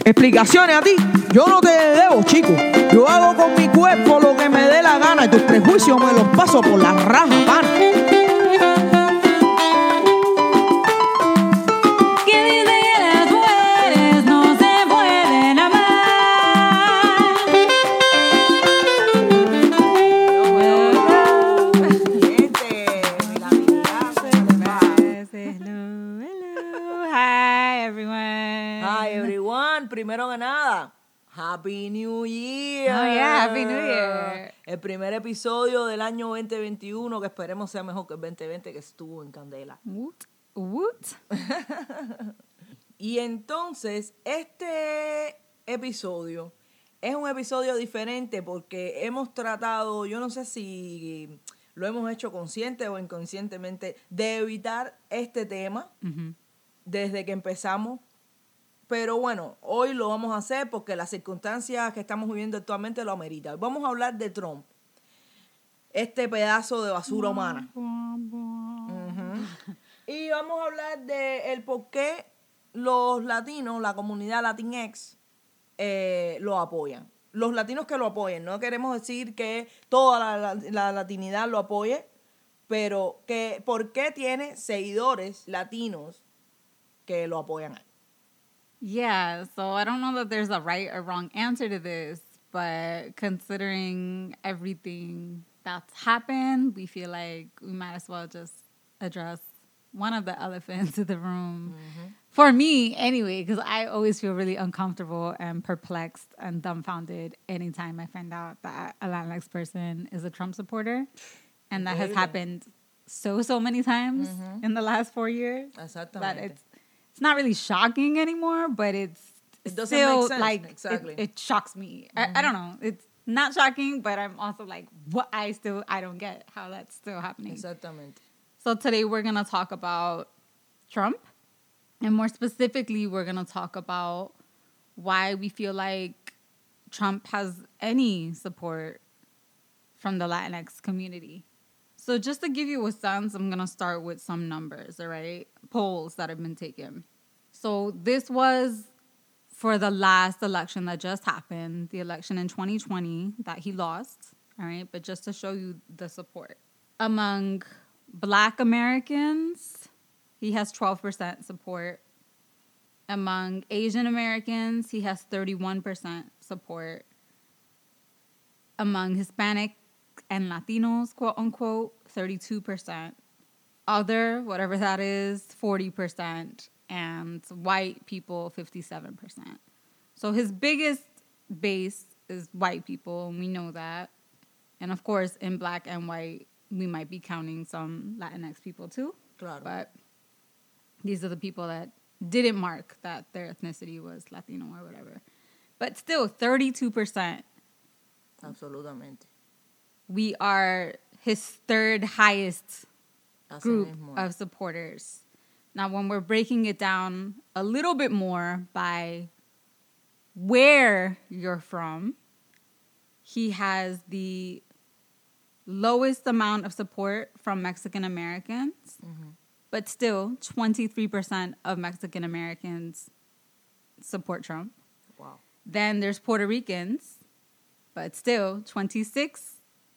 Explicaciones a ti, yo no te debo, chico. Yo hago con mi cuerpo lo que me dé la gana y tus prejuicios me los paso por la raja, pana. Primero que nada, Happy New Year. Oh, yeah, Happy New Year. El primer episodio del año 2021, que esperemos sea mejor que el 2020, que estuvo en candela. Woot. Y entonces, este episodio es un episodio diferente porque hemos tratado, yo no sé si lo hemos hecho consciente o inconscientemente, de evitar este tema desde que empezamos. Pero bueno, hoy lo vamos a hacer porque las circunstancias que estamos viviendo actualmente lo ameritan. Vamos a hablar de Trump, este pedazo de basura humana. Y vamos a hablar de el por qué los latinos, la comunidad Latinx, lo apoyan. Los latinos que lo apoyen. No queremos decir que toda la latinidad lo apoye, pero que por qué tiene seguidores latinos que lo apoyan a él. Yeah, so I don't know that there's a right or wrong answer to this, but considering everything that's happened, we feel like we might as well just address one of the elephants in the room. For me, anyway, because I always feel really uncomfortable and perplexed and dumbfounded anytime I find out that a Latinx person is a Trump supporter. And that has happened so many times in the last 4 years. That it's not really shocking anymore, but it doesn't still make sense. Like exactly. It shocks me. I don't know. It's not shocking, but I'm also like, what? I don't get how that's still happening. Exactamente. So today we're gonna talk about Trump, and more specifically, we're gonna talk about why we feel like Trump has any support from the Latinx community. So just to give you a sense, I'm going to start with some numbers, all right? Polls that have been taken. So this was for the last election that just happened, the election in 2020 that he lost, all right? But just to show you the support. Among Black Americans, he has 12% support. Among Asian Americans, he has 31% support. Among Hispanic and Latinos, quote unquote, 32%. Other, whatever that is, 40%. And white people, 57%. So his biggest base is white people, and we know that. And of course, in Black and white, we might be counting some Latinx people too. Claro. But these are the people that didn't mark that their ethnicity was Latino or whatever. But still, 32%. Absolutamente. We are his third highest group of supporters. Now, when we're breaking it down a little bit more by where you're from, he has the lowest amount of support from Mexican Americans, but still 23% of Mexican Americans support Trump. Wow. Then there's Puerto Ricans, but still 26%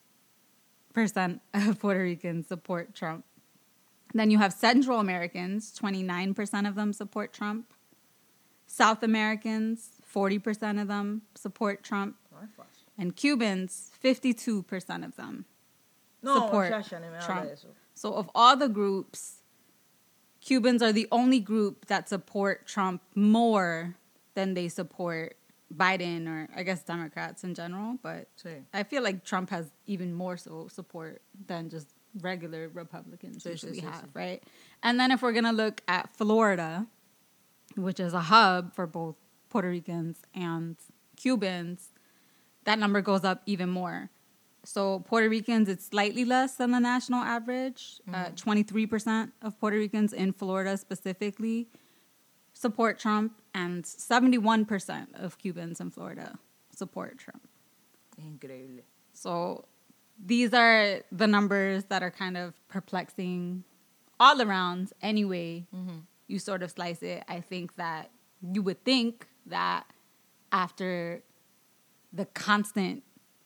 of Puerto Ricans support Trump. Then you have Central Americans, 29% of them support Trump. South Americans, 40% of them support Trump. And Cubans, 52% of them support Trump. So of all the groups, Cubans are the only group that support Trump more than they support Biden or I guess Democrats in general, but I feel like Trump has even more so support than just regular Republicans usually have, right? And then if we're going to look at Florida, which is a hub for both Puerto Ricans and Cubans, that number goes up even more. So Puerto Ricans, it's slightly less than the national average. 23% of Puerto Ricans in Florida specifically support Trump, and 71% of Cubans in Florida support Trump. Increíble. So these are the numbers that are kind of perplexing all around. Anyway, you sort of slice it. I think that you would think that after the constant,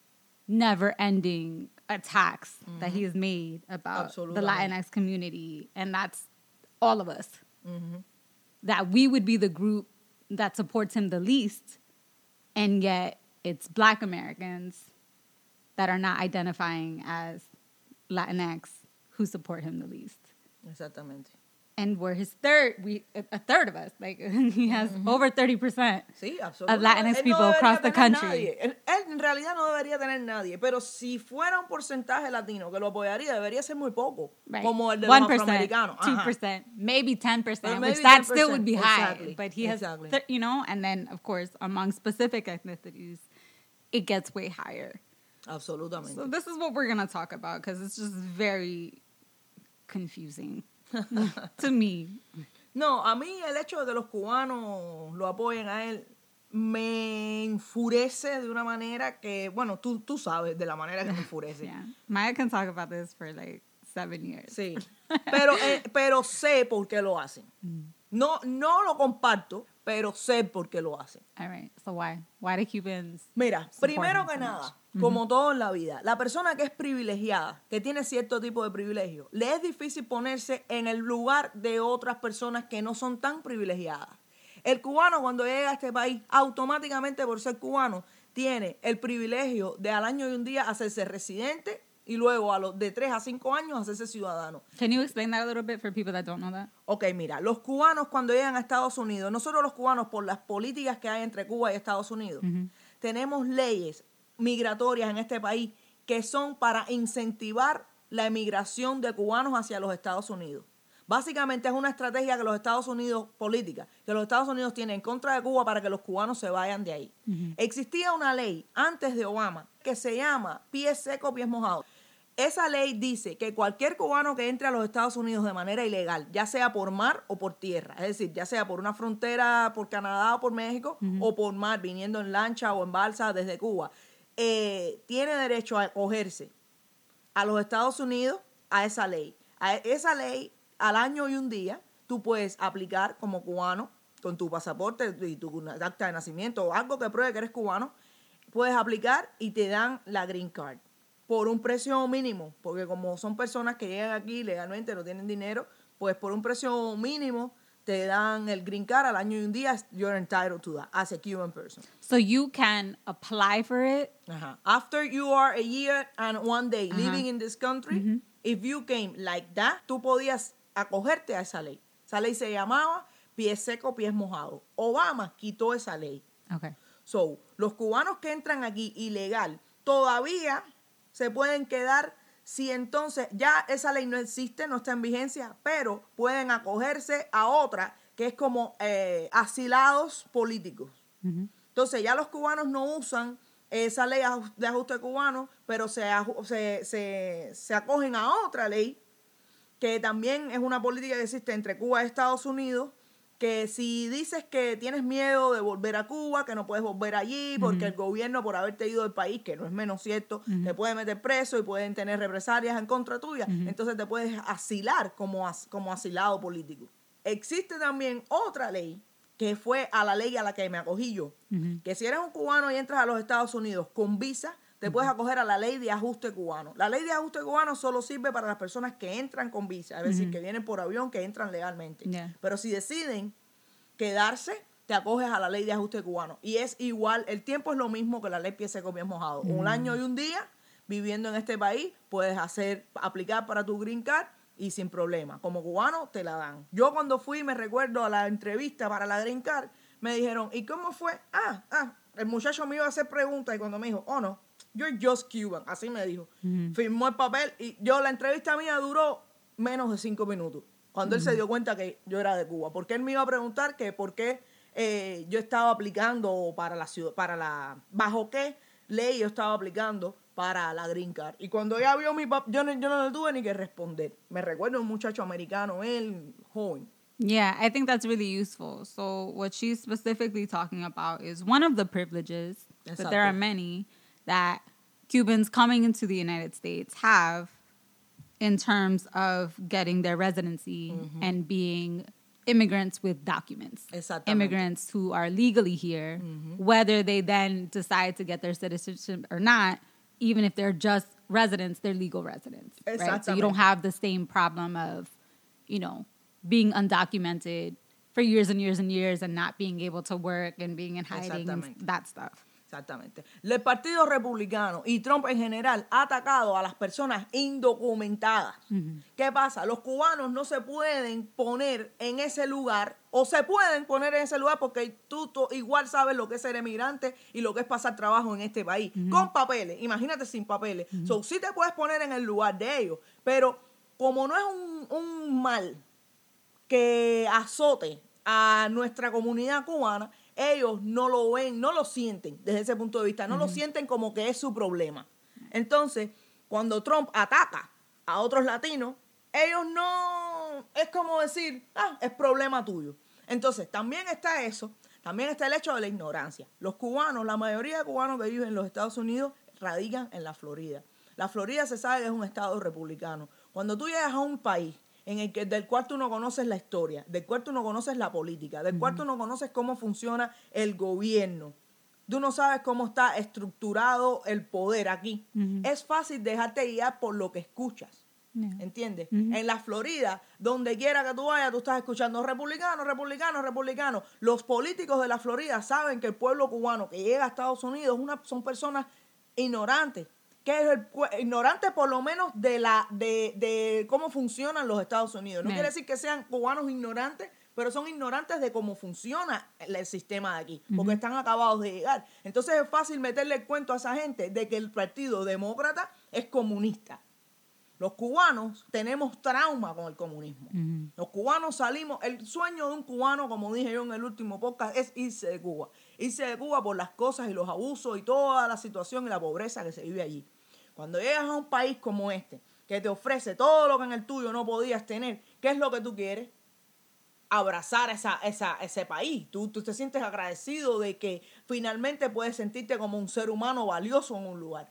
never-ending attacks that he has made about the Latinx community, and that's all of us. Mm-hmm. That we would be the group that supports him the least, and yet it's Black Americans that are not identifying as Latinx who support him the least. Exactamente. And we're a third of us. Like, he has over 30% of Latinx people across the country. Él en realidad no debería tener nadie, pero si fuera un porcentaje latino que lo apoyaría, debería ser muy poco. Right. Como el de 1%, los afroamericanos. 2%, maybe 10%, which maybe that 10%. still would be high. Exactly. But he has, and then, of course, among specific ethnicities, it gets way higher. Absolutamente. So this is what we're going to talk about, because it's just very confusing. To me. No, a mí el hecho de que los cubanos lo apoyen a él me enfurece de una manera que, bueno, tú sabes de la manera que me enfurece. Yeah. Maya can talk about this for like 7 years. Sí, pero sé por qué lo hacen. No lo comparto, pero sé por qué lo hacen. All right, so why? Why do Cubans? Mira, primero que nada, como todo en la vida, la persona que es privilegiada, que tiene cierto tipo de privilegio, le es difícil ponerse en el lugar de otras personas que no son tan privilegiadas. El cubano cuando llega a este país, automáticamente por ser cubano, tiene el privilegio de al año y un día hacerse residente y luego a los de 3 a 5 años hacerse ciudadano. Can you explain that a little bit for people that don't know that? Ok, mira, los cubanos cuando llegan a Estados Unidos, nosotros los cubanos por las políticas que hay entre Cuba y Estados Unidos, tenemos leyes migratorias en este país que son para incentivar la emigración de cubanos hacia los Estados Unidos. Básicamente es una estrategia que los Estados Unidos, política, que los Estados Unidos tienen en contra de Cuba para que los cubanos se vayan de ahí. Existía una ley antes de Obama que se llama pies secos, pies mojados. Esa ley dice que cualquier cubano que entre a los Estados Unidos de manera ilegal, ya sea por mar o por tierra, es decir, ya sea por una frontera por Canadá o por México, o por mar, viniendo en lancha o en balsa desde Cuba, tiene derecho a acogerse a los Estados Unidos a esa ley. A esa ley, al año y un día, tú puedes aplicar como cubano, con tu pasaporte y tu acta de nacimiento o algo que pruebe que eres cubano, puedes aplicar y te dan la green card. Por un precio mínimo, porque como son personas que llegan aquí legalmente, no tienen dinero, pues por un precio mínimo te dan el green card al año y un día. You're entitled to that as a Cuban person. So you can apply for it. After you are a year and 1 day living in this country, if you came like that, tú podías acogerte a esa ley. Esa ley se llamaba pies secos, pies mojados. Obama quitó esa ley. Okay. So, los cubanos que entran aquí ilegal todavía se pueden quedar si entonces ya esa ley no existe, no está en vigencia, pero pueden acogerse a otra que es como asilados políticos. Entonces ya los cubanos no usan esa ley de ajuste cubano, pero se acogen a otra ley que también es una política que existe entre Cuba y Estados Unidos, que si dices que tienes miedo de volver a Cuba, que no puedes volver allí, porque el gobierno, por haberte ido del país, que no es menos cierto, te puede meter preso y pueden tener represalias en contra tuya, entonces te puedes asilar como asilado político. Existe también otra ley, que fue a la ley a la que me acogí yo, que si eres un cubano y entras a los Estados Unidos con visa, te puedes acoger a la ley de ajuste cubano. La ley de ajuste cubano solo sirve para las personas que entran con visa, es decir, que vienen por avión, que entran legalmente. Pero si deciden quedarse, te acoges a la ley de ajuste cubano. Y es igual, el tiempo es lo mismo que la ley pies secos, pies mojados. Un año y un día viviendo en este país, puedes aplicar para tu green card y sin problema. Como cubano, te la dan. Yo cuando fui, me recuerdo a la entrevista para la green card, me dijeron, ¿y cómo fue? El muchacho me iba a hacer preguntas y cuando me dijo, oh no, you're just Cuban, así me dijo. Firmó el papel y la entrevista mía duró menos de 5 minutos. Cuando él se dio cuenta que yo era de Cuba. Porque él me iba a preguntar que por qué yo estaba aplicando para la ciudad, bajo qué ley yo estaba aplicando para la green card. Y cuando ella vio mi papel, yo no le tuve ni que responder. Me recuerdo un muchacho americano, él, joven. Yeah, I think that's really useful. So what she's specifically talking about is one of the privileges, but there are many, that Cubans coming into the United States have in terms of getting their residency and being immigrants with documents. Exactamente. Immigrants who are legally here, whether they then decide to get their citizenship or not, even if they're just residents, they're legal residents. Right? So you don't have the same problem of, being undocumented for years and years and years and not being able to work and being in hiding and that stuff. Exactamente. El Partido Republicano y Trump en general ha atacado a las personas indocumentadas. ¿Qué pasa? Los cubanos no se pueden poner en ese lugar, o se pueden poner en ese lugar porque tú igual sabes lo que es ser emigrante y lo que es pasar trabajo en este país. Con papeles, imagínate sin papeles. So, sí te puedes poner en el lugar de ellos, pero como no es un mal que azote a nuestra comunidad cubana, ellos no lo ven, no lo sienten desde ese punto de vista, no lo sienten como que es su problema. Entonces, cuando Trump ataca a otros latinos, ellos no, es como decir, es problema tuyo. Entonces, también está eso, también está el hecho de la ignorancia. Los cubanos, la mayoría de cubanos que viven en los Estados Unidos, radican en la Florida. La Florida se sabe que es un estado republicano. Cuando tú llegas a un país del cual tú no conoces la historia, del cual tú no conoces la política, del cual tú no conoces cómo funciona el gobierno, tú no sabes cómo está estructurado el poder aquí, es fácil dejarte guiar por lo que escuchas. ¿Entiendes? En la Florida, donde quiera que tú vayas, tú estás escuchando republicanos, republicanos, republicanos. Los políticos de la Florida saben que el pueblo cubano que llega a Estados Unidos son personas ignorantes, que es ignorante por lo menos de cómo funcionan los Estados Unidos. No quiere decir que sean cubanos ignorantes, pero son ignorantes de cómo funciona el sistema de aquí, porque están acabados de llegar. Entonces es fácil meterle el cuento a esa gente de que el Partido Demócrata es comunista. Los cubanos tenemos trauma con el comunismo. Los cubanos salimos, el sueño de un cubano, como dije yo en el último podcast, es irse de Cuba. Irse de Cuba por las cosas y los abusos y toda la situación y la pobreza que se vive allí. Cuando llegas a un país como este, que te ofrece todo lo que en el tuyo no podías tener, ¿qué es lo que tú quieres? Abrazar ese país. Tú te sientes agradecido de que finalmente puedes sentirte como un ser humano valioso en un lugar.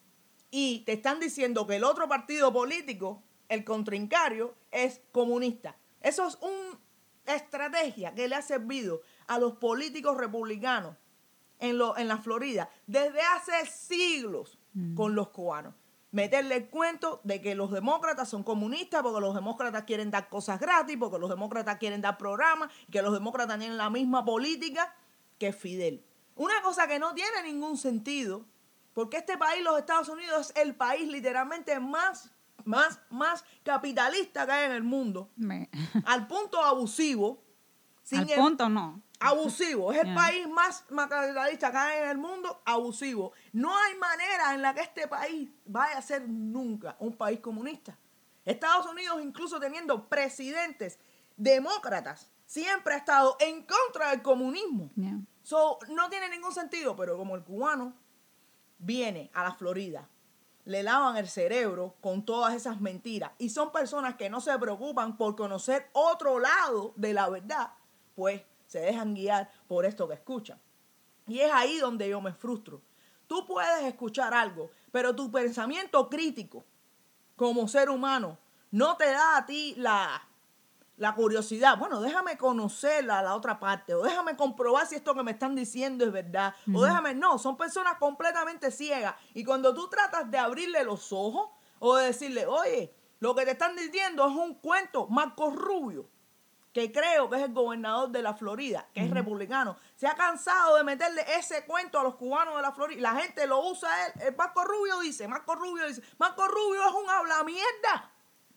Y te están diciendo que el otro partido político, el contrincario, es comunista. Eso es una estrategia que le ha servido a los políticos republicanos en la Florida desde hace siglos con los cubanos. Meterle el cuento de que los demócratas son comunistas porque los demócratas quieren dar cosas gratis, porque los demócratas quieren dar programas, que los demócratas tienen la misma política que Fidel. Una cosa que no tiene ningún sentido, porque este país, los Estados Unidos, es el país literalmente más capitalista que hay en el mundo. Al punto abusivo. Punto no. Abusivo. Es el país más capitalista que hay en el mundo, abusivo. No hay manera en la que este país vaya a ser nunca un país comunista. Estados Unidos, incluso teniendo presidentes demócratas, siempre ha estado en contra del comunismo. So, no tiene ningún sentido, pero como el cubano viene a la Florida, le lavan el cerebro con todas esas mentiras y son personas que no se preocupan por conocer otro lado de la verdad, pues se dejan guiar por esto que escuchan. Y es ahí donde yo me frustro. Tú puedes escuchar algo, pero tu pensamiento crítico como ser humano no te da a ti la curiosidad. Bueno, déjame conocer la otra parte, o déjame comprobar si esto que me están diciendo es verdad, o déjame, no, son personas completamente ciegas. Y cuando tú tratas de abrirle los ojos o de decirle, oye, lo que te están diciendo es un cuento, Marco Rubio, que creo que es el gobernador de la Florida, que es republicano, se ha cansado de meterle ese cuento a los cubanos de la Florida. La gente lo usa a él. El Marco Rubio dice, Marco Rubio es un habla mierda.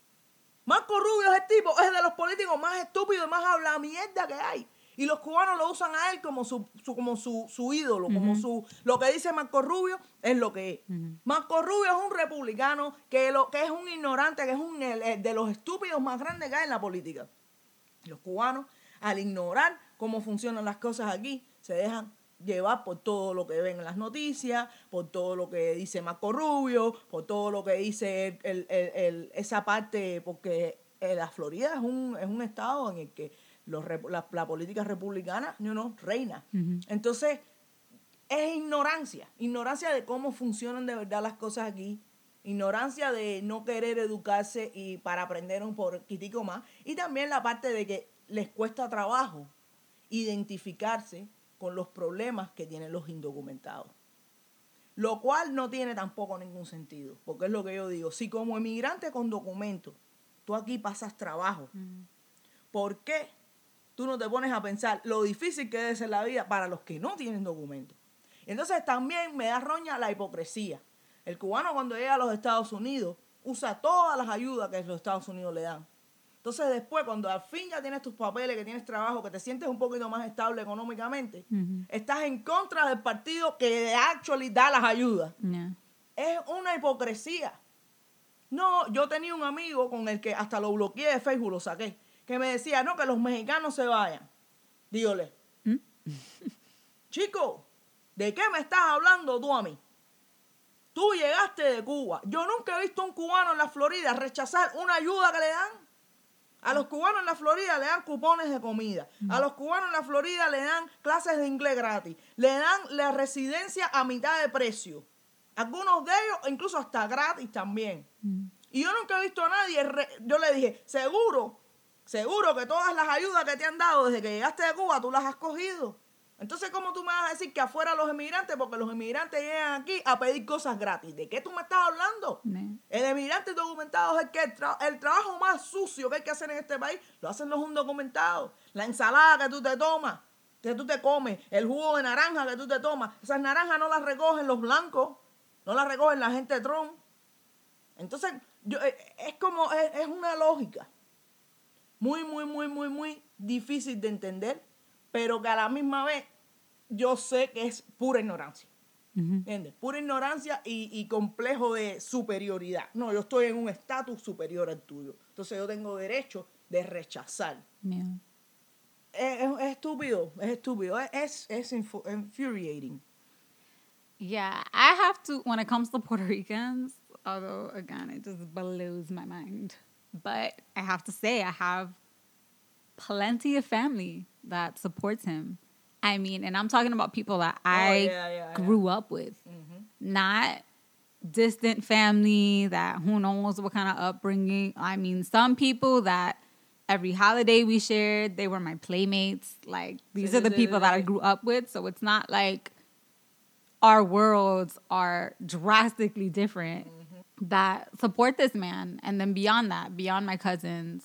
Marco Rubio es es de los políticos más estúpidos y más habla mierda que hay. Y los cubanos lo usan a él como su ídolo, como lo que dice Marco Rubio es lo que es. Marco Rubio es un republicano que es un ignorante, que es de los estúpidos más grandes que hay en la política. Los cubanos, al ignorar cómo funcionan las cosas aquí, se dejan llevar por todo lo que ven en las noticias, por todo lo que dice Marco Rubio, por todo lo que dice esa parte, porque la Florida es un estado en el que la política republicana reina. Entonces, es ignorancia de cómo funcionan de verdad las cosas aquí, ignorancia de no querer educarse y para aprender un poquitico más, y también la parte de que les cuesta trabajo identificarse con los problemas que tienen los indocumentados. Lo cual no tiene tampoco ningún sentido, porque es lo que yo digo. Si como emigrante con documentos, tú aquí pasas trabajo, ¿por qué tú no te pones a pensar lo difícil que debe ser la vida para los que no tienen documentos? Entonces también me da roña la hipocresía. El cubano cuando llega a los Estados Unidos usa todas las ayudas que los Estados Unidos le dan. Entonces después, cuando al fin ya tienes tus papeles, que tienes trabajo, que te sientes un poquito más estable económicamente, estás en contra del partido que actually da las ayudas. Yeah. Es una hipocresía. No, yo tenía un amigo con el que hasta lo bloqueé de Facebook, lo saqué, que me decía, no, que los mexicanos se vayan. Dígole, chico, ¿de qué me estás hablando tú a mí? Tú llegaste de Cuba. Yo nunca he visto a un cubano en la Florida rechazar una ayuda que le dan. A los cubanos en la Florida le dan cupones de comida. A los cubanos en la Florida le dan clases de inglés gratis. Le dan la residencia a mitad de precio. Algunos de ellos incluso hasta gratis también. Y yo nunca he visto a nadie. Yo le dije, seguro que todas las ayudas que te han dado desde que llegaste de Cuba, tú las has cogido. Entonces, ¿cómo tú me vas a decir que afuera los emigrantes, porque los emigrantes llegan aquí a pedir cosas gratis? ¿De qué tú me estás hablando? El emigrante indocumentado es el que el trabajo más sucio que hay que hacer en este país lo hacen los indocumentados. La ensalada que tú te tomas, que tú te comes, el jugo de naranja que tú te tomas, esas naranjas no las recogen los blancos, no las recogen la gente de Trump. Entonces, es una lógica muy difícil de entender, pero que a la misma vez yo sé que es pura ignorancia. ¿Entiendes? Pura ignorancia y complejo de superioridad. No, yo estoy en un estatus superior al tuyo. Entonces yo tengo derecho de rechazar. Yeah. Es estúpido. Es infuriating. Yeah, I have to, when it comes to Puerto Ricans, although, again, it just blows my mind. But I have to say, I have plenty of family that supports him. I mean, and I'm talking about people that I grew up with, not distant family that who knows what kind of upbringing. I mean, some people that every holiday we shared, they were my playmates. Like, these are the people that I grew up with. So it's not like our worlds are drastically different that support this man. And then beyond that, beyond my cousins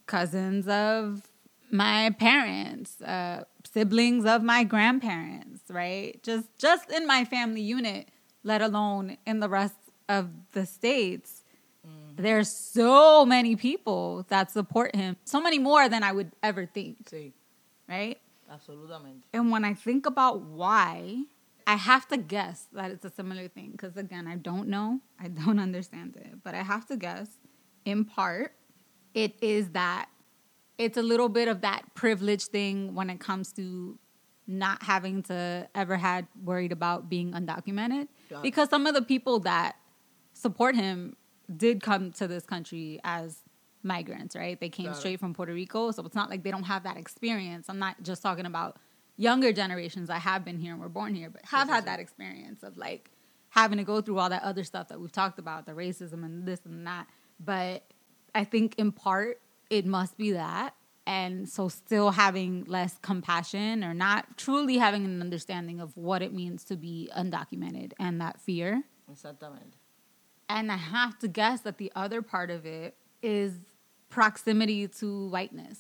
of my parents, siblings of my grandparents, right? Just in my family unit, let alone in the rest of the states. There's so many people that support him. So many more than I would ever think. Sí. Right? Absolutamente. And when I think about why, I have to guess that it's a similar thing. Because again, I don't know. I don't understand it. But I have to guess, in part, it is that it's a little bit of that privilege thing when it comes to not having to ever had worried about being undocumented. Because some of the people that support him did come to this country as migrants, right? They came straight from Puerto Rico. So it's not like they don't have that experience. I'm not just talking about younger generations that have been here and were born here, but have had that experience of like having to go through all that other stuff that we've talked about, the racism and this and that. But I think in part it must be that. And so still having less compassion or not truly having an understanding of what it means to be undocumented and that fear. Exactamente. And I have to guess that the other part of it is proximity to whiteness.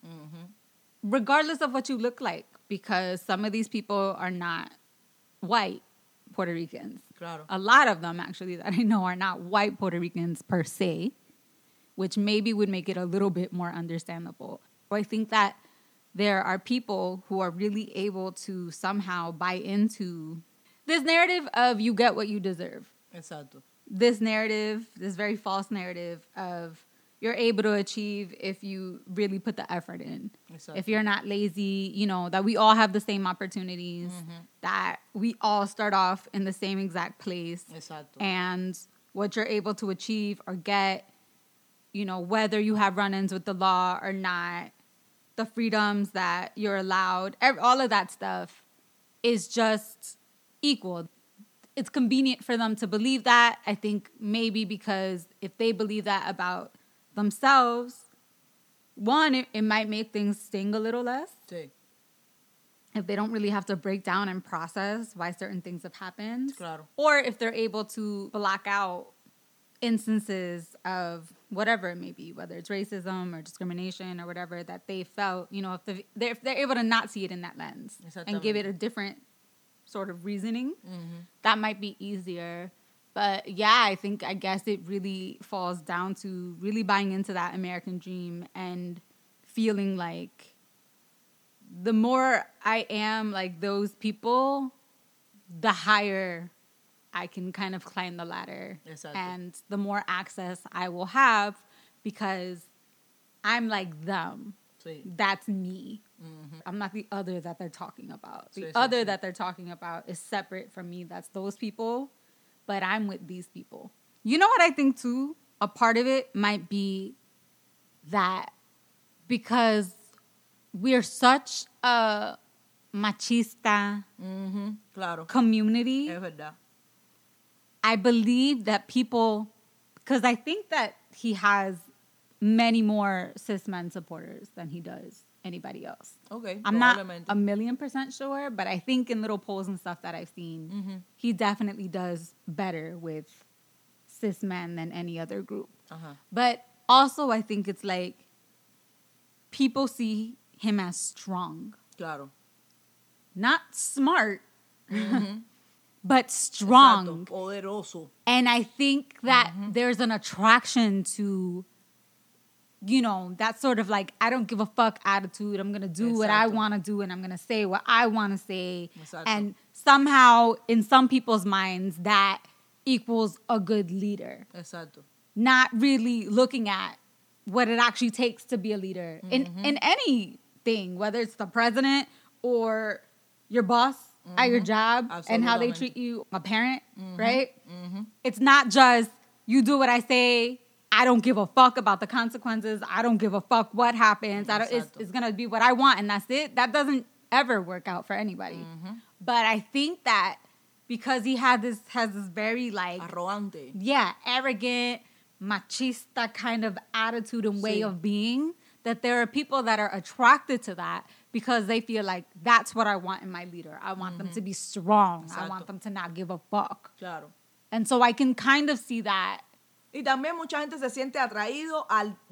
Regardless of what you look like, because some of these people are not white Puerto Ricans. Claro. A lot of them, actually, that I know are not white Puerto Ricans per se, which maybe would make it a little bit more understandable. I think that there are people who are really able to somehow buy into this narrative of you get what you deserve. Exacto. This narrative, this very false narrative of you're able to achieve if you really put the effort in. Exactly. If you're not lazy, you know, that we all have the same opportunities, that we all start off in the same exact place. Exacto. And what you're able to achieve or get, you know, whether you have run-ins with the law or not, the freedoms that you're allowed, all of that stuff is just equal. It's convenient for them to believe that. I think maybe because if they believe that about themselves, one, it might make things sting a little less. Sí. If they don't really have to break down and process why certain things have happened. Claro. Or if they're able to block out instances of whatever it may be, whether it's racism or discrimination or whatever that they felt, if they're able to not see it in that lens and give it a different sort of reasoning, that might be easier. But yeah, I guess it really falls down to really buying into that American dream and feeling like the more I am like those people, the higher I can kind of climb the ladder. Exactly. And the more access I will have because I'm like them. Sí. That's me. I'm not the other that they're talking about. The Sí, other sí. that they're talking about is separate from me. That's those people. But I'm with these people. You know what I think too? A part of it might be that because we're such a machista Claro. community, Es verdad. I believe that people, because I think that he has many more cis men supporters than he does anybody else. Okay. I'm not probablemente. 1,000,000% sure, but I think in little polls and stuff that I've seen, he definitely does better with cis men than any other group. Ajá. But also, I think it's like people see him as strong, Claro. not smart, but strong. Exacto. Poderoso. And I think that there's an attraction to, that sort of like, I don't give a fuck attitude. I'm going to do what I Exacto. want to do and I'm going to say what I want to say. Exacto. And somehow, in some people's minds, that equals a good leader. Exacto. Not really looking at what it actually takes to be a leader in anything, whether it's the president or your boss at your job and how they Absolutamente. treat you, a parent, right? It's not just you do what I say. I don't give a fuck about the consequences. I don't give a fuck what happens. It's going to be what I want and that's it. That doesn't ever work out for anybody. But I think that because he has this very like Arrogante. arrogant, machista kind of attitude and way Sí. of being, that there are people that are attracted to that because they feel like that's what I want in my leader. I want them to be strong. I Exacto. want them to not give a fuck. Claro. And so I can kind of see that. Y también mucha gente se siente atraído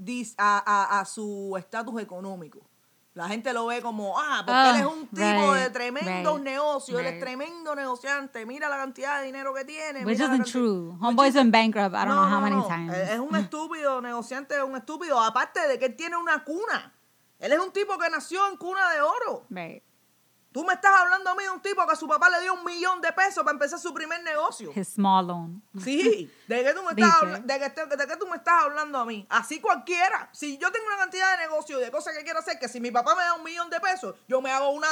a su estatus económico. La gente lo ve como, porque él es un tipo de tremendos negocios, él es tremendo negociante, mira la cantidad de dinero que tiene. Which mira la isn't cantidad- true. Which Homeboy's isn't- been bankrupt I don't know how many times. Es un estúpido negociante, es un estúpido. Aparte de que él tiene una cuna. Él es un tipo que nació en cuna de oro. Right. Tú me estás hablando a mí de un tipo que a su papá le dio $1,000,000 para empezar su primer negocio. His small loan. Sí, ¿de qué tú me Dice. estás, de qué tú me estás hablando a mí? Así cualquiera. Si yo tengo una cantidad de negocios y de cosas que quiero hacer, que si mi papá me da $1,000,000, yo me hago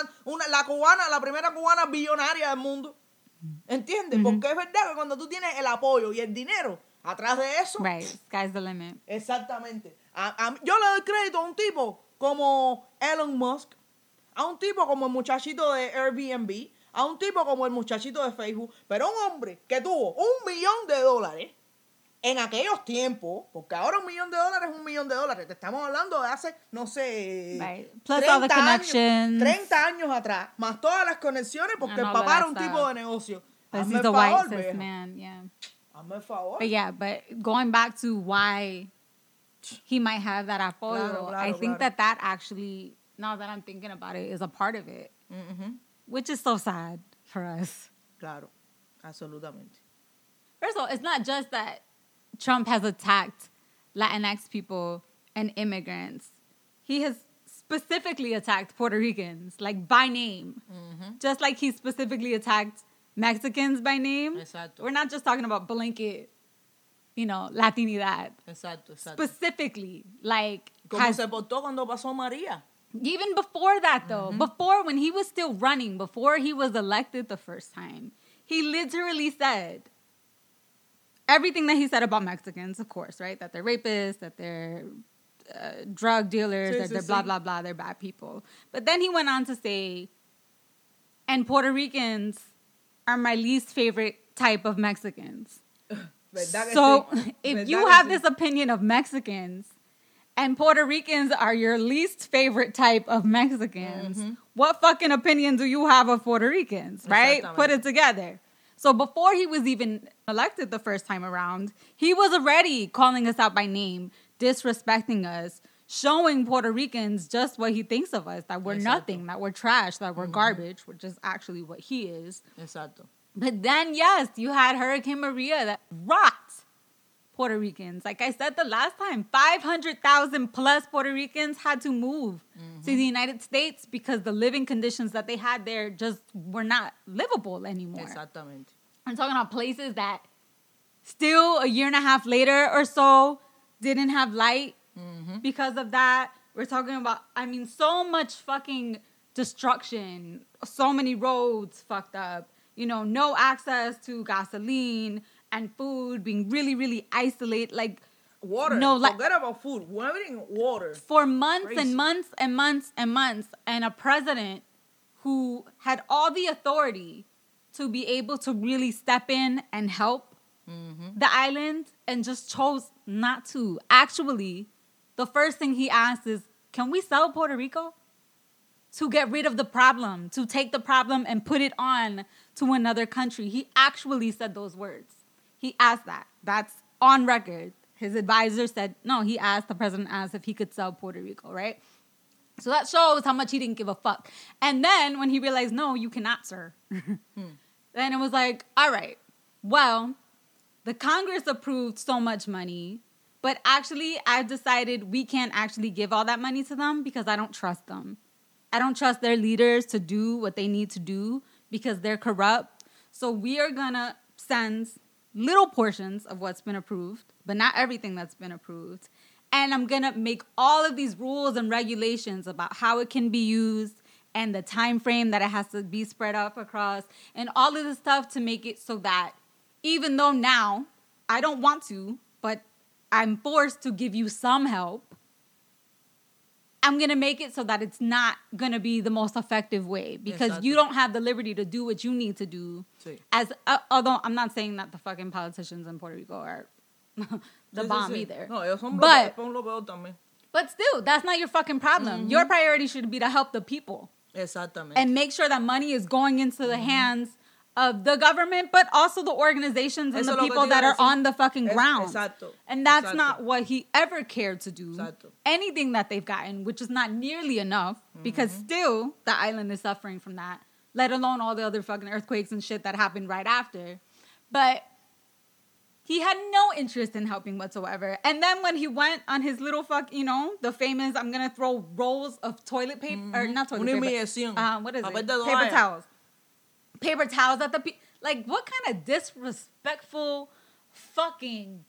la primera cubana billonaria del mundo. ¿Entiendes? Porque es verdad que cuando tú tienes el apoyo y el dinero atrás de eso, Right. Sky's the limit. exactamente. Yo le doy crédito a un tipo como Elon Musk, a un tipo como el muchachito de Airbnb, a un tipo como el muchachito de Facebook, pero un hombre que tuvo $1,000,000 en aquellos tiempos, porque ahora $1,000,000 es $1,000,000. Te estamos hablando de hace, no sé, Right. Plus all the connections. 30 años atrás, más todas las conexiones, porque And el all papá that era un stuff. tipo de negocio. Plus Hazme he's el a white favor, cis viejo. man. Yeah. Hazme el favor. But yeah, but going back to why he might have that apoyo, Claro, I think claro. that actually, now that I'm thinking about it, is a part of it, which is so sad for us. Claro, absolutamente. First of all, it's not just that Trump has attacked Latinx people and immigrants. He has specifically attacked Puerto Ricans, like by name. Just like he specifically attacked Mexicans by name. Exacto. We're not just talking about blanket, Latinidad. Exacto, exacto. Specifically, like, ¿Cómo se portó cuando pasó María? even before that, though, before when he was still running, before he was elected the first time, he literally said everything that he said about Mexicans, of course, right? That they're rapists, that they're drug dealers, Sí, that sí, they're sí. blah, blah, blah, they're bad people. But then he went on to say, and Puerto Ricans are my least favorite type of Mexicans. ¿Verdad que So sí? if ¿Verdad you que have sí? this opinion of Mexicans, and Puerto Ricans are your least favorite type of Mexicans, what fucking opinion do you have of Puerto Ricans, right? Put it together. So before he was even elected the first time around, he was already calling us out by name, disrespecting us, showing Puerto Ricans just what he thinks of us, that we're nothing, that we're trash, that we're garbage, which is actually what he is. Exacto. But then, yes, you had Hurricane Maria that rocked Puerto Ricans. Like I said the last time, 500,000 plus Puerto Ricans had to move to the United States because the living conditions that they had there just were not livable anymore. Exactamente. I'm talking about places that still a year and a half later or so didn't have light because of that. We're talking about, I mean, so much fucking destruction, so many roads fucked up, you know, no access to gasoline and food, being really, really isolated, like water. No, forget about food. We're eating water for months Crazy. and months and months and months, and a president who had all the authority to be able to really step in and help the island and just chose not to. Actually, the first thing he asked is, "Can we sell Puerto Rico?" To get rid of the problem, to take the problem and put it on to another country. He actually said those words. He asked that. That's on record. His advisor said, no, the president asked if he could sell Puerto Rico, right? So that shows how much he didn't give a fuck. And then when he realized, no, you cannot, sir. Then it was like, all right, well, the Congress approved so much money, but actually I've decided we can't actually give all that money to them because I don't trust them. I don't trust their leaders to do what they need to do because they're corrupt. So we are going to send little portions of what's been approved, but not everything that's been approved. And I'm going to make all of these rules and regulations about how it can be used and the time frame that it has to be spread up across and all of this stuff to make it so that even though now I don't want to, but I'm forced to give you some help, I'm going to make it so that it's not going to be the most effective way because you don't have the liberty to do what you need to do. Sí. Although I'm not saying that the fucking politicians in Puerto Rico are the bomb either. No, ellos son but still, that's not your fucking problem. Your priority should be to help the people. Exactamente. And make sure that money is going into the hands of the government, but also the organizations and the people that are on the fucking ground. Exacto. And that's not what he ever cared to do. Exacto. Anything that they've gotten, which is not nearly enough, because still the island is suffering from that, let alone all the other fucking earthquakes and shit that happened right after. But he had no interest in helping whatsoever. And then when he went on his little the famous, I'm going to throw rolls of toilet paper, or not toilet paper. What is it? Paper towels. Paper towels at the like, what kind of disrespectful fucking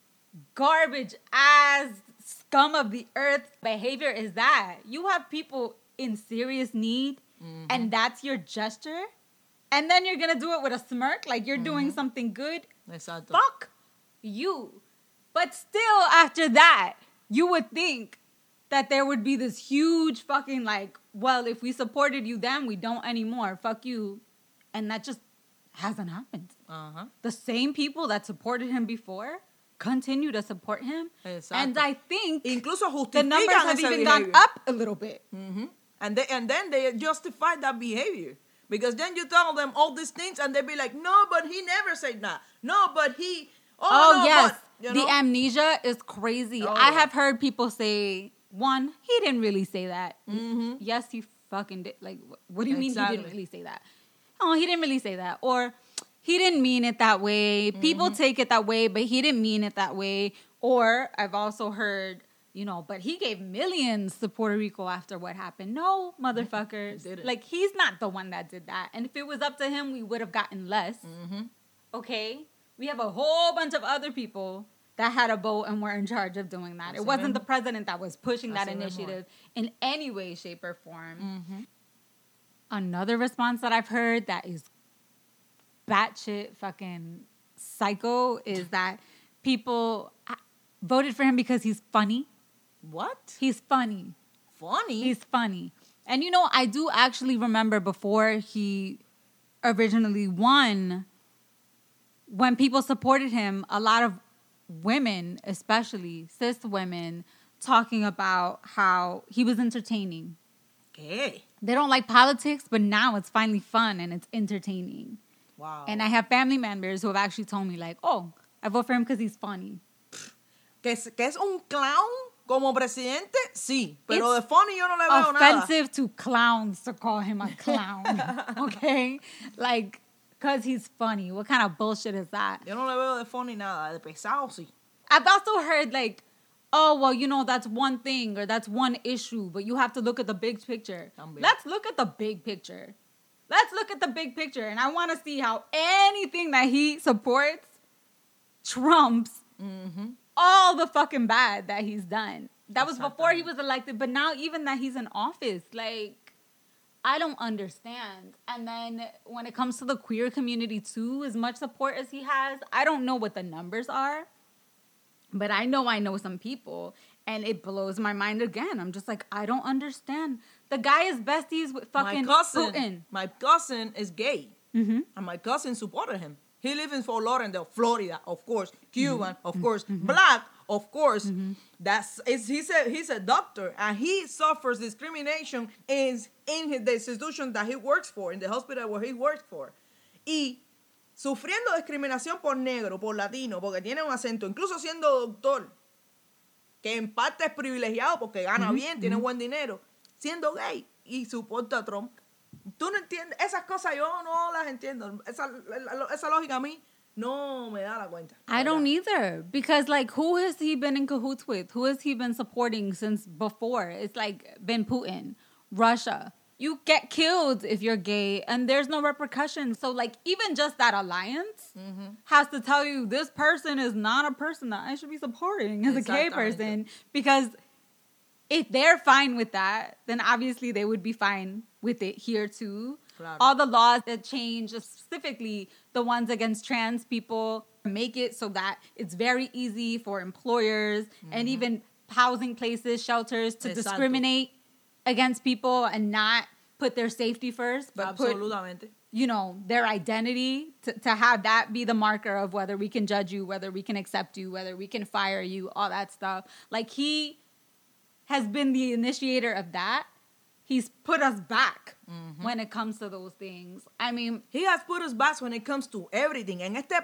garbage ass scum of the earth behavior is that? You have people in serious need and that's your gesture, and then you're gonna do it with a smirk like you're doing something good. Exacto. Fuck you. But still, after that, you would think that there would be this huge fucking like, well, if we supported you then, we don't anymore. Fuck you. And that just hasn't happened. The same people that supported him before continue to support him. Exacto. And I think incluso the numbers have even gone up a little bit. And then they justify that behavior. Because then you tell them all these things and they be like, no, but he never said that. No, but he... Oh, yes. But, the amnesia is crazy. I have heard people say, one, he didn't really say that. Yes, he fucking did. Like, what do you mean he didn't really say that? Oh, he didn't really say that. Or he didn't mean it that way. People take it that way, but he didn't mean it that way. Or I've also heard, but he gave millions to Puerto Rico after what happened. No, motherfuckers. Like, he's not the one that did that. And if it was up to him, we would have gotten less. Okay? We have a whole bunch of other people that had a vote and were in charge of doing that. It wasn't the president that was pushing that initiative in any way, shape, or form. Another response that I've heard that is batshit fucking psycho is that people voted for him because he's funny. What? He's funny. Funny? He's funny. And I do actually remember before he originally won, when people supported him, a lot of women, especially cis women, talking about how he was entertaining. ¿Qué? They don't like politics, but now it's finally fun and it's entertaining. Wow. And I have family members who have actually told me, like, oh, I vote for him because he's funny. Que es un clown como presidente, sí. Pero It's de funny yo no le veo nada. offensive to clowns to call him a clown. Okay? Like, because he's funny. What kind of bullshit is that? Yo no le veo de funny nada. De pesado, sí. I've also heard, like, oh, well, you know, that's one thing or that's one issue, but you have to look at the big picture. También. Let's look at the big picture. Let's look at the big picture. And I want to see how anything that he supports trumps all the fucking bad that he's done. That was before he was elected, but now even that he's in office, like, I don't understand. And then when it comes to the queer community too, as much support as he has, I don't know what the numbers are. But I know some people, and it blows my mind again. I'm just like, I don't understand. The guy is besties with fucking Putin. My cousin is gay, Mm-hmm. and my cousin supported him. He lives in Fort Lauderdale, Florida, of course. Cuban, of course. Black, of course. He's a doctor, and he suffers discrimination in the institution that he works for, in the hospital where he works for. Y sufriendo discriminación por negro, por latino, porque tiene un acento, incluso siendo doctor, que en parte es privilegiado porque gana bien, tiene buen dinero, siendo gay y soporta a Trump. Tú no entiendes, esas cosas yo no las entiendo. Esa lógica a mí no me da la cuenta. I don't either. Because, like, who has he been in cahoots with? Who has he been supporting since before? It's like been Putin, Russia. You get killed if you're gay, and there's no repercussions. So, like, even just that alliance has to tell you this person is not a person that I should be supporting as a gay person. Because if they're fine with that, then obviously they would be fine with it here too. Claro. All the laws that change, specifically the ones against trans people, make it so that it's very easy for employers and even housing places, shelters to discriminate against people and not put their safety first, but put, you know, their identity to have that be the marker of whether we can judge you, whether we can accept you, whether we can fire you, all that stuff. Like, he has been the initiator of that. He's put us back when it comes to those things. I mean, he has put us back when it comes to everything. En este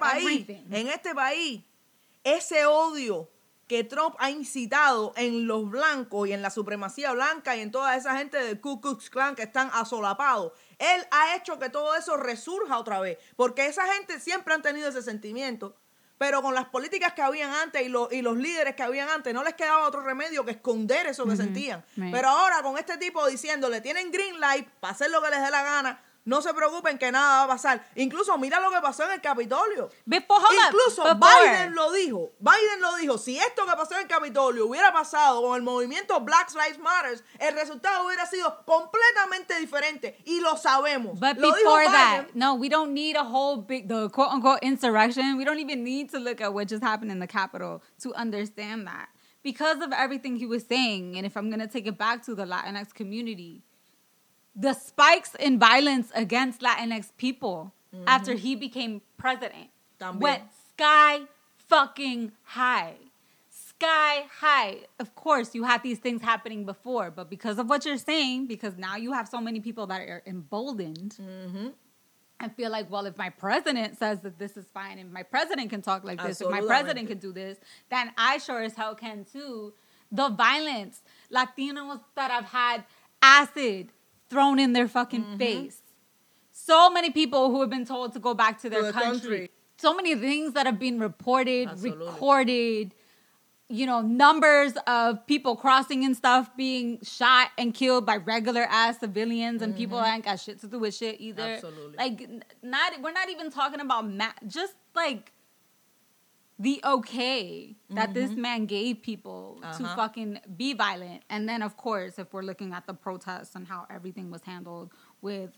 país, ese odio que Trump ha incitado en los blancos y en la supremacía blanca y en toda esa gente del Ku Klux Klan que están asolapados, él ha hecho que todo eso resurja otra vez, porque esa gente siempre han tenido ese sentimiento, pero con las políticas que habían antes y los líderes que habían antes, no les quedaba otro remedio que esconder eso que sentían. Right. Pero ahora con este tipo diciéndole, tienen green light para hacer lo que les dé la gana, no se preocupen que nada va a pasar. Incluso mira lo que pasó en el Capitolio. Incluso Biden lo dijo. Si esto que pasó en el Capitolio hubiera pasado con el movimiento Black Lives Matter, el resultado hubiera sido completamente diferente. Y lo sabemos. But lo before dijo that, Biden. no, we don't need a whole the quote-unquote insurrection. We don't even need to look at what just happened in the Capitol to understand that. Because of everything he was saying, and if I'm going to take it back to the Latinx community, the spikes in violence against Latinx people after he became president went sky fucking high. Sky high. Of course, you had these things happening before, but because of what you're saying, because now you have so many people that are emboldened, I feel like, well, if my president says that this is fine, and my president can talk like this, if my president can do this, then I sure as hell can too. The violence, Latinos that have had acid thrown in their fucking face. So many people who have been told to go back to their country. So many things that have been reported, recorded, you know, numbers of people crossing and stuff being shot and killed by regular ass civilians and people that ain't got shit to do with shit either. Absolutely. Like, we're not even talking about just like the okay that this man gave people to fucking be violent. And then, of course, if we're looking at the protests and how everything was handled with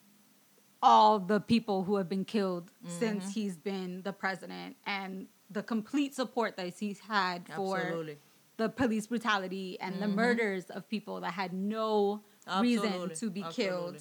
all the people who have been killed since he's been the president and the complete support that he's had for the police brutality and the murders of people that had no reason to be killed.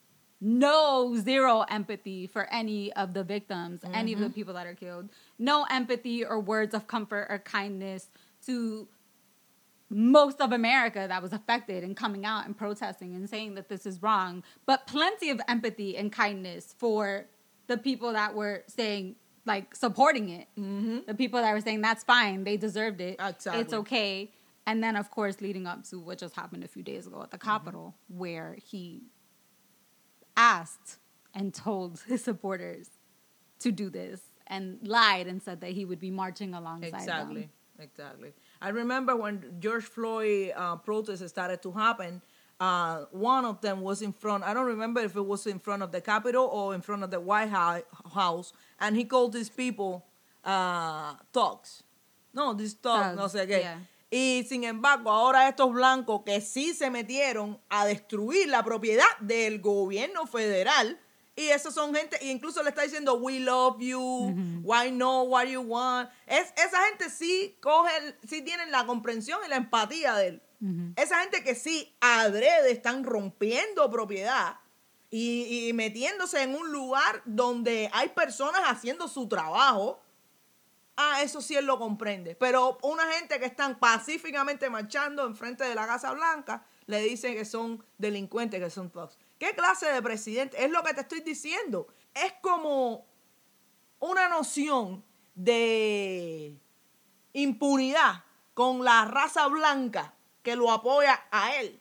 Zero empathy for any of the victims, any of the people that are killed. No empathy or words of comfort or kindness to most of America that was affected and coming out and protesting and saying that this is wrong, but plenty of empathy and kindness for the people that were saying, like, supporting it. Mm-hmm. The people that were saying, that's fine, they deserved it. Exactly. It's okay. And then, of course, leading up to what just happened a few days ago at the Capitol, where he asked and told his supporters to do this and lied and said that he would be marching alongside them. Exactly. I remember when George Floyd protests started to happen, one of them was in front. I don't remember if it was in front of the Capitol or in front of the White House. And he called these people thugs. No, these thugs, no sé qué. Yeah. Y sin embargo, ahora estos blancos que sí se metieron a destruir la propiedad del gobierno federal. Y esos son gente, e incluso le está diciendo, we love you, why know what you want. Esa gente sí sí tienen la comprensión y la empatía de él. Esa gente que sí adrede están rompiendo propiedad y metiéndose en un lugar donde hay personas haciendo su trabajo. Eso sí él lo comprende. Pero una gente que están pacíficamente marchando enfrente de la Casa Blanca, le dicen que son delincuentes, que son thugs. ¿Qué clase de presidente? Es lo que te estoy diciendo. Es como una noción de impunidad con la raza blanca que lo apoya a él.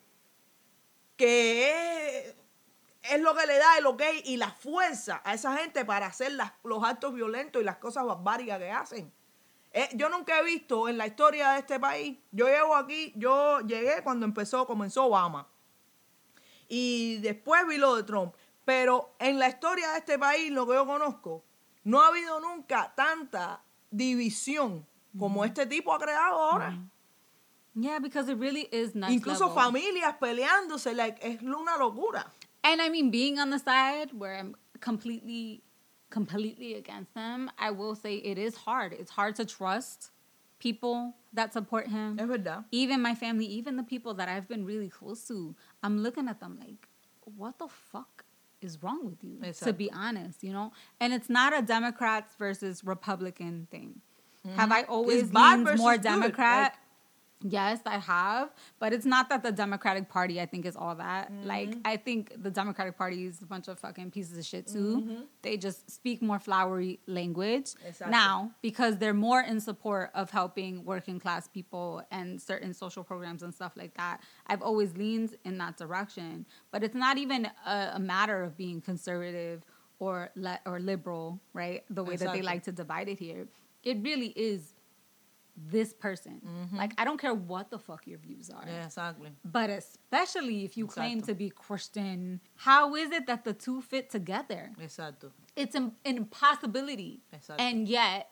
Que es lo que le da el ok y la fuerza a esa gente para hacer los actos violentos y las cosas barbáricas que hacen. Yo nunca he visto en la historia de este país, yo llegué cuando comenzó Obama. Y después vi lo de Trump. Pero en la historia de este país, lo que yo conozco, no ha habido nunca tanta división como este tipo ha creado ahora. Yeah, because it really is next Incluso level. Familias peleándose, es una locura. And I mean, being on the side where I'm completely against them, I will say it is hard. It's hard to trust people that support him. Es verdad. Even my family, even the people that I've been really close to, I'm looking at them like, what the fuck is wrong with you? Exactly. To be honest, you know? And it's not a Democrats versus Republican thing. Have I always leaned more Democrat? Yes, I have. But it's not that the Democratic Party, I think, is all that. Like, I think the Democratic Party is a bunch of fucking pieces of shit, too. They just speak more flowery language. Exactly. Now, because they're more in support of helping working class people and certain social programs and stuff like that, I've always leaned in that direction. But it's not even a matter of being conservative or liberal, right? The way that they like to divide it here. It really is this person. Like, I don't care what the fuck your views are. Yeah, exactly. But especially if you claim to be Christian, how is it that the two fit together? Exacto. It's an impossibility. Exacto. And yet,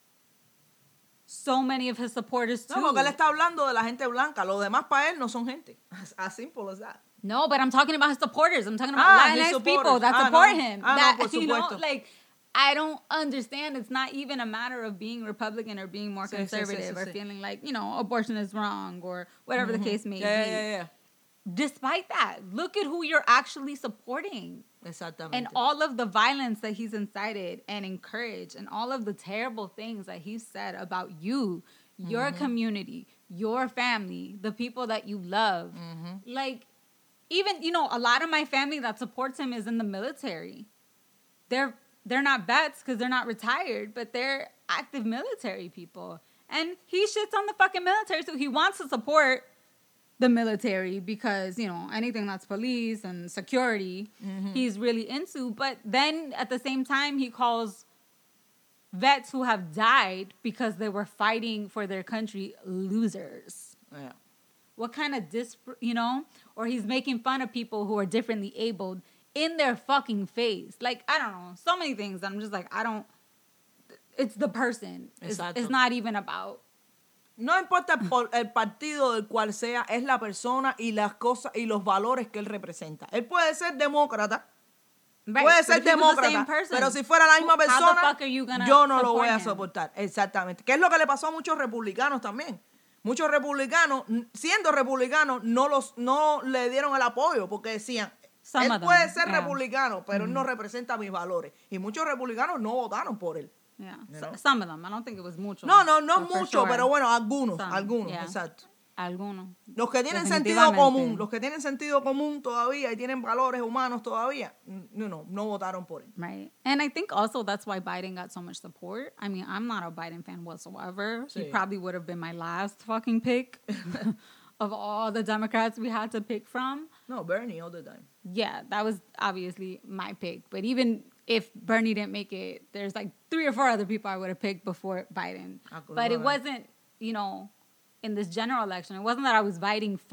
so many of his supporters, too. No, porque él está hablando de la gente blanca. Los demás para él no son gente. As simple as that. No, but I'm talking about his supporters. I'm talking about Latinx people that support him. That, por you know, supuesto. like, I don't understand. It's not even a matter of being Republican or being more conservative or feeling like, you know, abortion is wrong or whatever the case may be. Yeah. Despite that, look at who you're actually supporting. Exactamente. And all of the violence that he's incited and encouraged and all of the terrible things that he's said about you, your community, your family, the people that you love. Like, even, you know, a lot of my family that supports him is in the military. They're not vets because they're not retired, but they're active military people. And he shits on the fucking military, so he wants to support the military because, you know, anything that's police and security, he's really into. But then at the same time, he calls vets who have died because they were fighting for their country losers. Yeah. What kind of you know? Or he's making fun of people who are differently abled in their fucking face. Like, I don't know. So many things. I'm just like, it's the person. It's not even about. No importa el partido del cual sea, es la persona y las cosas y los valores que él representa. Él puede ser demócrata. Right. Puede ser demócrata, pero si fuera la misma persona, yo no lo voy a soportar. Exactamente. ¿Qué es lo que le pasó a muchos republicanos también? Muchos republicanos, siendo republicanos, no le dieron el apoyo porque decían, él puede ser republicano, pero él no representa mis valores. Y muchos republicanos no votaron por él. Yeah, some of them. I don't think it was mucho. No mucho, pero bueno, algunos, yeah. Exacto. Algunos. Los que tienen sentido Definitivamente. común, los que tienen sentido común todavía y tienen valores humanos todavía, no votaron por él. Right. And I think also that's why Biden got so much support. I mean, I'm not a Biden fan whatsoever. He Sí. probably would have been my last fucking pick of all the Democrats we had to pick from. No, Bernie all the time. Yeah, that was obviously my pick. But even if Bernie didn't make it, there's like 3 or 4 other people I would have picked before Biden. But it wasn't, you know, in this general election, it wasn't that I wasn't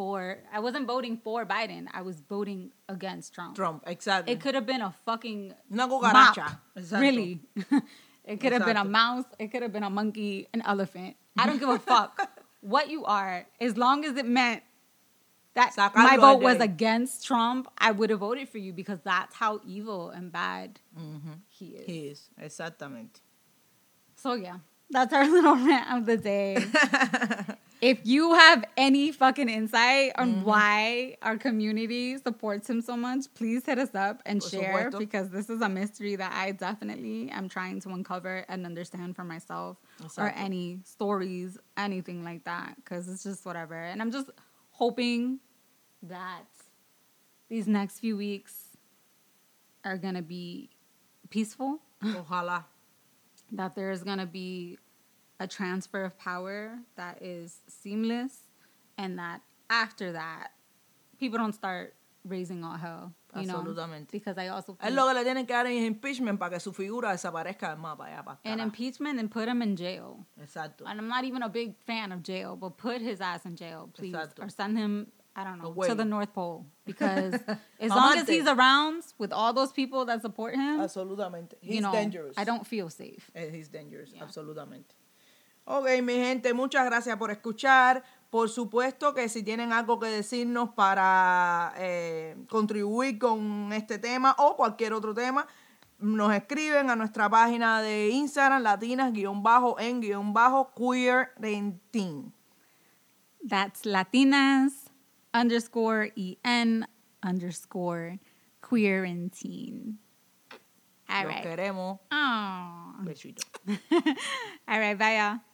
voting for Biden. I was voting against Trump. Exactly. It could have been a fucking Una cucaracha. mop, Exacto. really. It could have been a Exacto. mouse. It could have been a monkey, an elephant. I don't give a fuck what you are. As long as it meant that Sacarlo my vote was de ahí. against Trump, I would have voted for you because that's how evil and bad he is. He is, exactamente. So yeah, that's our little rant of the day. If you have any fucking insight on why our community supports him so much, please hit us up and Por share supuesto. because this is a mystery that I definitely am trying to uncover and understand for myself or Exacto. any stories, anything like that because it's just whatever. And I'm just hoping that these next few weeks are going to be peaceful, Ojalá. that there's going to be a transfer of power that is seamless, and that after that, people don't start raising all hell, you know? Absolutamente. Because I also Es lo que le tienen que dar en impeachment para que su figura desaparezca del mapa. Ya, para and carajo. impeachment and put him in jail. Exacto. And I'm not even a big fan of jail, but put his ass in jail, please. Exacto. Or send him, I don't know, Away. to the North Pole. Because as long as Amante. he's around with all those people that support him, Absolutamente. He's you know, dangerous. I don't feel safe. He's dangerous, Yeah. absolutamente. Ok, mi gente, muchas gracias por escuchar. Por supuesto que si tienen algo que decirnos para contribuir con este tema o cualquier otro tema, nos escriben a nuestra página de Instagram, latinas_en_queerenteen. That's Latinas_en_queerentine. All Los right. queremos. Oh. Besito. All right. Bye, y'all.